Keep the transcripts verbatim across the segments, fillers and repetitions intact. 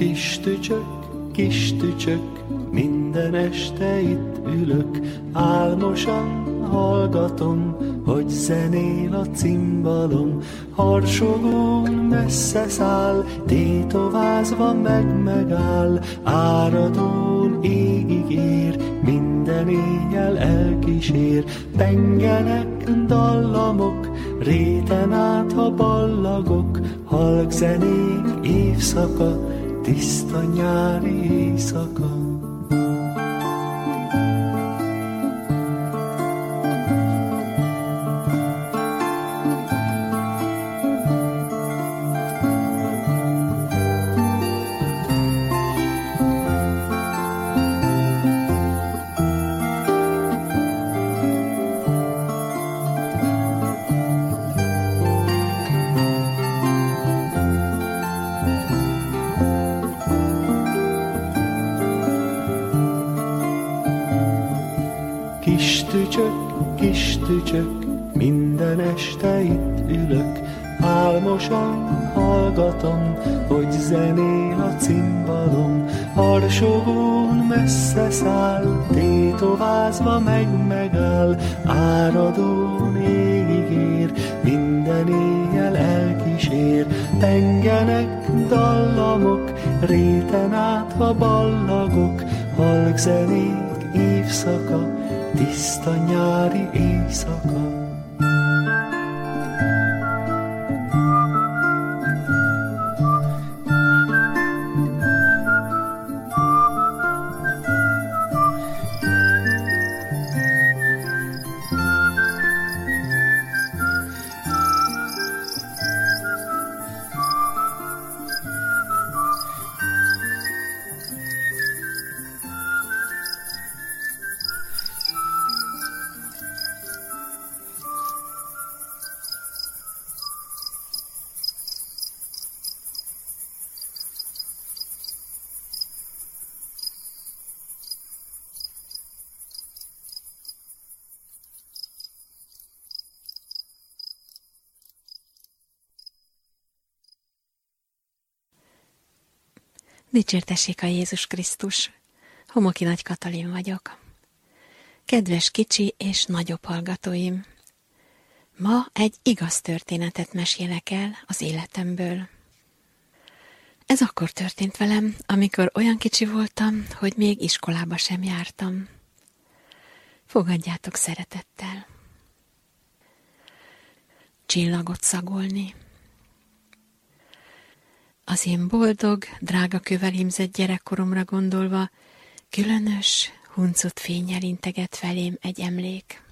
Kis tücsök, kis tücsök, minden este itt ülök, álmosan hallgatom, hogy zenél a cimbalom. Harsogón messze száll, tétovázva meg megáll, áradón égig ér, minden éjjel elkísér. Pengenek dallamok, réten át ha ballagok, halk zenék évszaka, tiszta nyári éjszaka. Kis tücsök, kis tücsök, minden este itt ülök, álmosan hallgatom, hogy zenél a cimbalom. Harsogón messze száll, tétovázva meg megáll, áradón égig ér, minden éjjel elkísér. Pengenek dallamok, réten át ha ballagok, halk zenék évszaka, tiszta nyári éjszaka. Dicsértessék a Jézus Krisztus! Homoki Nagy Katalin vagyok. Kedves kicsi és nagyobb hallgatóim! Ma egy igaz történetet mesélek el az életemből. Ez akkor történt velem, amikor olyan kicsi voltam, hogy még iskolába sem jártam. Fogadjátok szeretettel. Csillagot szagolni. Az én boldog, drága kővel hímzett gyerekkoromra gondolva, különös, huncut fénnyel integet felém egy emlék.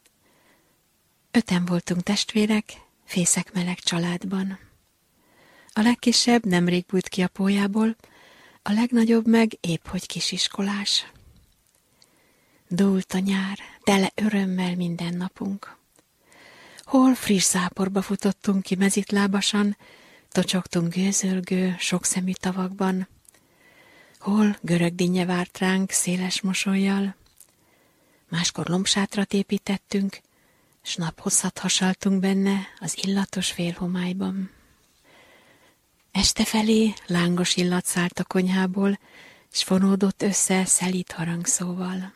Öten voltunk testvérek, fészek meleg családban. A legkisebb nemrég bújt ki a pólyából, a legnagyobb meg épp hogy kisiskolás. Dúlt a nyár, tele örömmel minden napunk. Hol friss záporba futottunk ki mezitlábasan, tocsogtunk gőzölgő, sokszemű tavakban, hol görög dinnye várt ránk széles mosollyal, máskor lombsátrat építettünk, s naphosszat hasaltunk benne az illatos félhomályban. Este felé lángos illat szállt a konyhából, s fonódott össze szelíd harangszóval.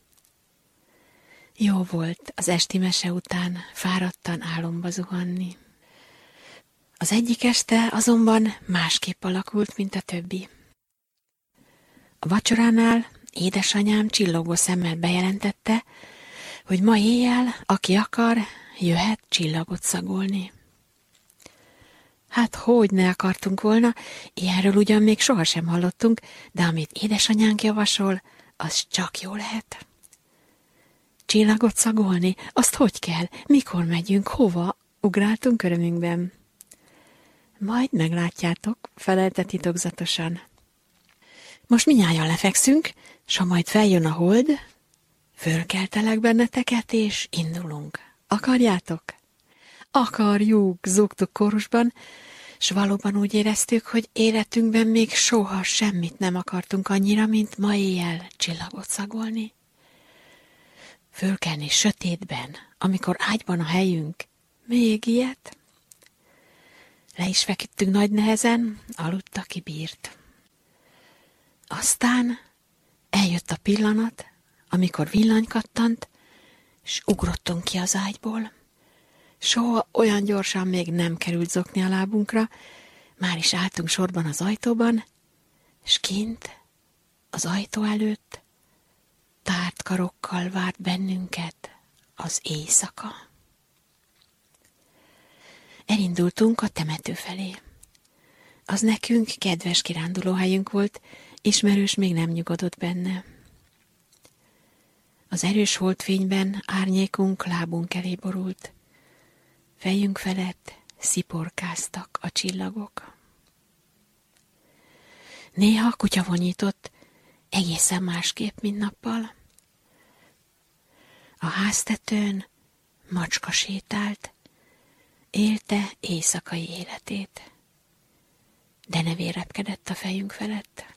Jó volt az esti mese után fáradtan álomba zuhanni. Az egyik este azonban másképp alakult, mint a többi. A vacsoránál édesanyám csillogó szemmel bejelentette, hogy ma éjjel, aki akar, jöhet csillagot szagolni. Hát hogy ne akartunk volna, ilyenről ugyan még sohasem hallottunk, de amit édesanyánk javasol, az csak jó lehet. Csillagot szagolni? Azt hogy kell? Mikor megyünk? Hova? Ugráltunk örömünkben. Majd meglátjátok, felelte titokzatosan. Most mindnyájan lefekszünk, s ha majd feljön a hold, fölkeltelek benneteket, és indulunk. Akarjátok? Akarjuk, zúgtuk kórusban, s valóban úgy éreztük, hogy életünkben még soha semmit nem akartunk annyira, mint ma éjjel csillagot szagolni. Fölkelni sötétben, amikor ágyban a helyünk, még ilyet? Le is feküdtünk nagy nehezen, aludt, aki bírt. Aztán eljött a pillanat, amikor villany kattant, és ugrottunk ki az ágyból. Soha olyan gyorsan még nem került zokni a lábunkra, már is álltunk sorban az ajtóban, és kint, az ajtó előtt tárt karokkal várt bennünket az éjszaka. Elindultunk a temető felé. Az nekünk kedves kirándulóhelyünk volt, ismerős még nem nyugodott benne. Az erős holdfényben árnyékunk lábunk elé borult. Fejünk felett sziporkáztak a csillagok. Néha kutya vonyított, egészen másképp, mint nappal. A háztetőn macska sétált, élte éjszakai életét, de ne vérrepkedett a fejünk felett.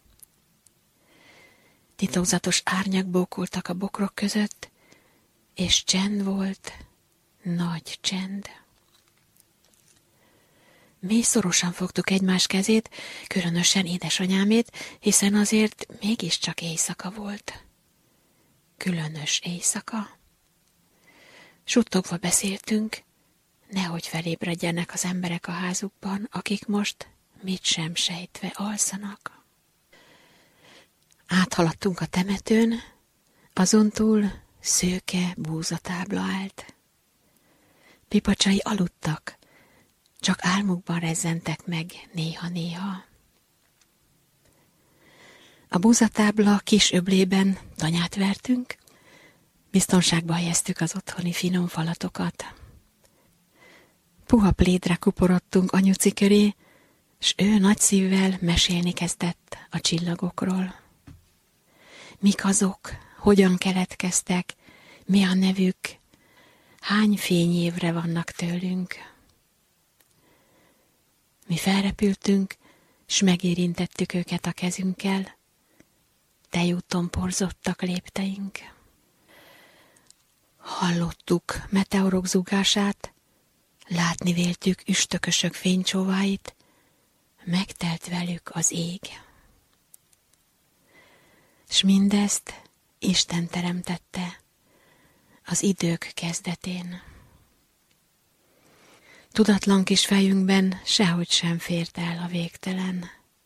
Titokzatos árnyak bókoltak a bokrok között, és csend volt, nagy csend. Mi szorosan fogtuk egymás kezét, különösen édesanyámét, hiszen azért mégiscsak éjszaka volt. Különös éjszaka. Suttogva beszéltünk, nehogy felébredjenek az emberek a házukban, akik most mit sem sejtve alszanak. Áthaladtunk a temetőn, azon túl szőke búzatábla állt. Pipacsai aludtak, csak álmukban rezzentek meg néha-néha. A búzatábla kis öblében tanyát vertünk, biztonságba helyeztük az otthoni finom falatokat. Puha plédre kuporodtunk anyuci köré, s ő nagy szívvel mesélni kezdett a csillagokról. Mik azok, hogyan keletkeztek, mi a nevük, hány fényévre vannak tőlünk. Mi felrepültünk, s megérintettük őket a kezünkkel, tejúton porzottak lépteink. Hallottuk meteorok zúgását, látni véltük üstökösök fénycsóváit, megtelt velük az ég. S mindezt Isten teremtette az idők kezdetén. Tudatlan kis fejünkben sehogy sem fért el a végtelen,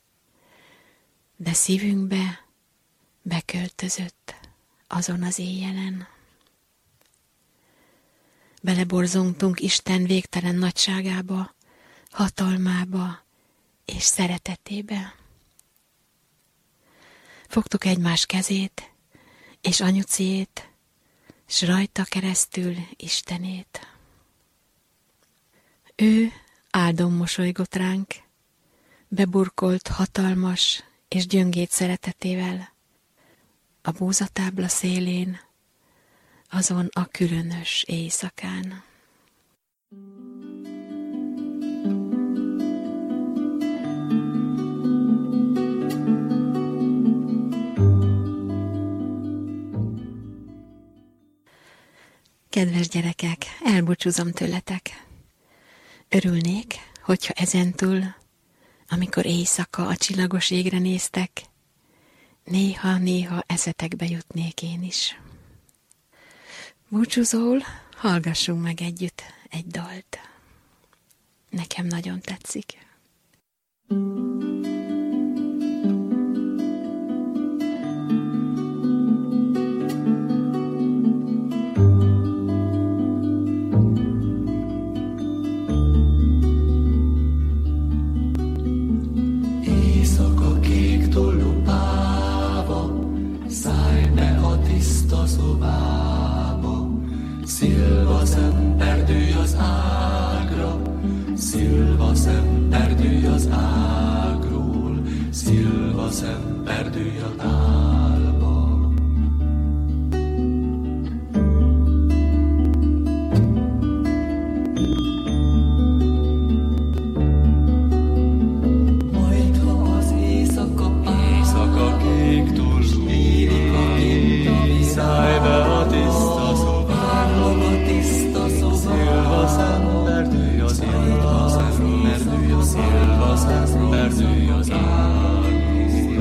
de szívünkbe beköltözött azon az éjjelen. Beleborzongtunk Isten végtelen nagyságába, hatalmába és szeretetébe. Fogtuk egymás kezét, és anyuciét, s rajta keresztül Istenét. Ő áldon mosolygott ránk, beburkolt hatalmas és gyöngét szeretetével, a búzatábla szélén, azon a különös éjszakán. Kedves gyerekek, elbúcsúzom tőletek. Örülnék, hogyha ezentúl, amikor éjszaka a csillagos égre néztek, néha-néha eszetekbe jutnék én is. Búcsúzól hallgassunk meg együtt egy dalt. Nekem nagyon tetszik. Éjszaka kék tollú páva, szállj be a tiszta szobába, szilva szemperdülj az ágra, szilva szemperdülj az ágról, szilva szemperdülj a tálba. Majd ha az éjszaka éjszaka kék tollú páva, szállj be a tiszta szobába, a tiszta szilva szemperdülj az ágra, szilva szemperdülj az ágról,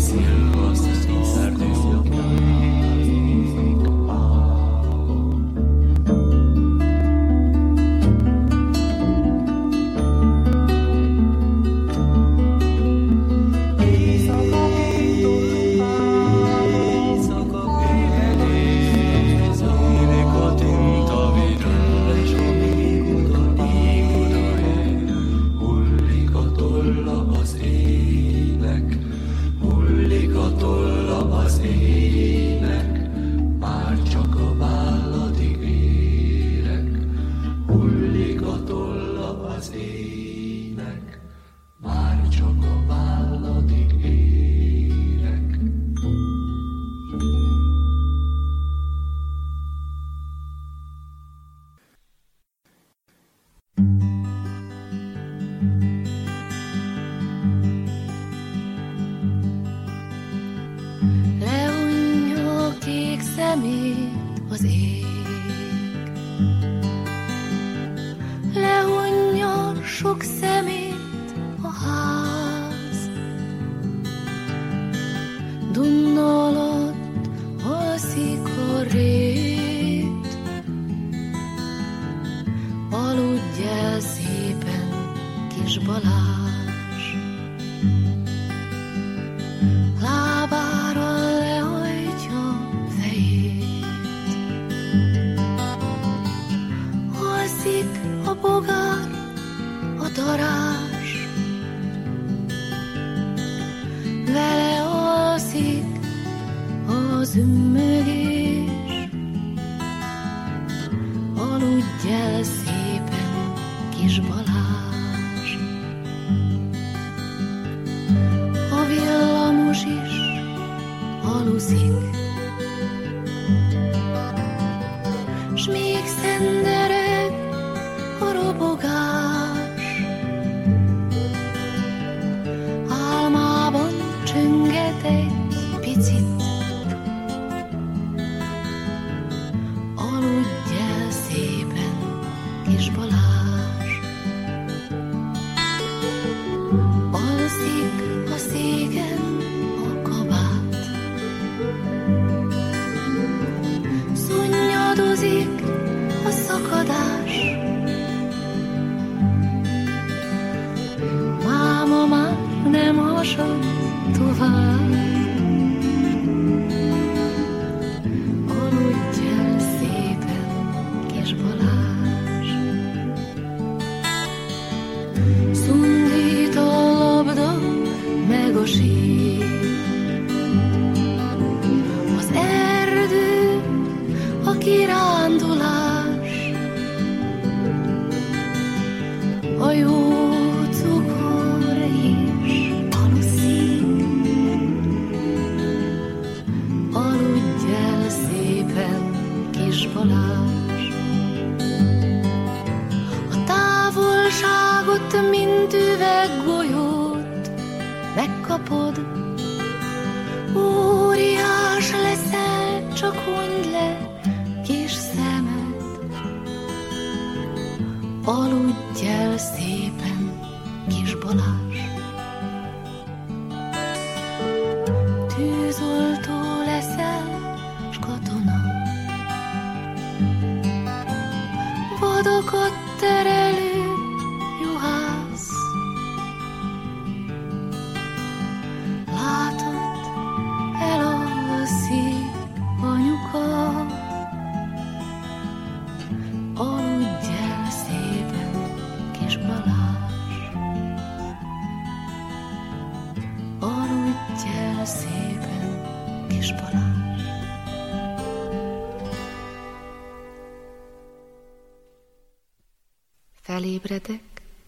Felébredek,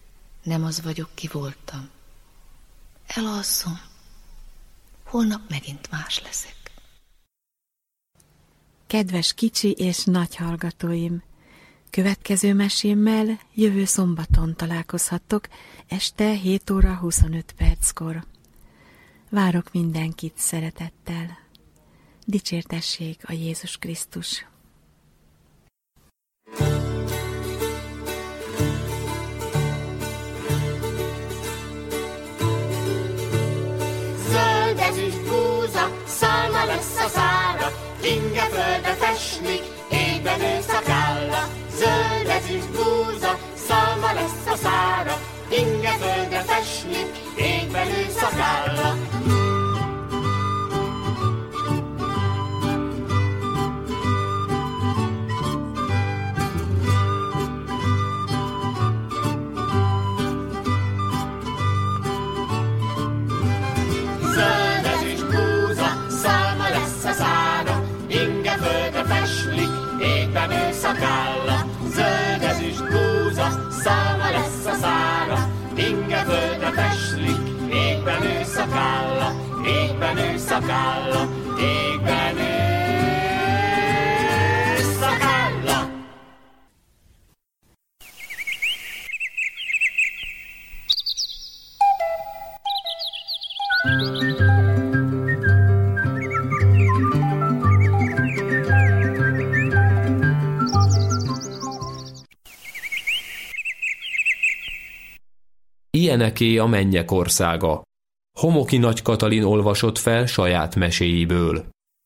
nem az vagyok, ki voltam. Elalszom, holnap megint más leszek. Kedves kicsi és nagy hallgatóim! Következő mesémmel jövő szombaton találkozhattok este hét óra huszonöt perckor. Várok mindenkit szeretettel. Dicsértessék a Jézus Krisztus! Zöld ezüst feslik, égben ő szakálla. Zöldezüst búza, szalma lesz a szára, inge földre feslik, égben ő szakálla. Zöldezüst búza, szalma lesz a szára, inge földre feslik, égben ő szakálla, égben ő szakálla, égben ő szakálla. Ilyeneké a mennyek országa. Homoki Nagy Katalin olvasott fel saját meséiből.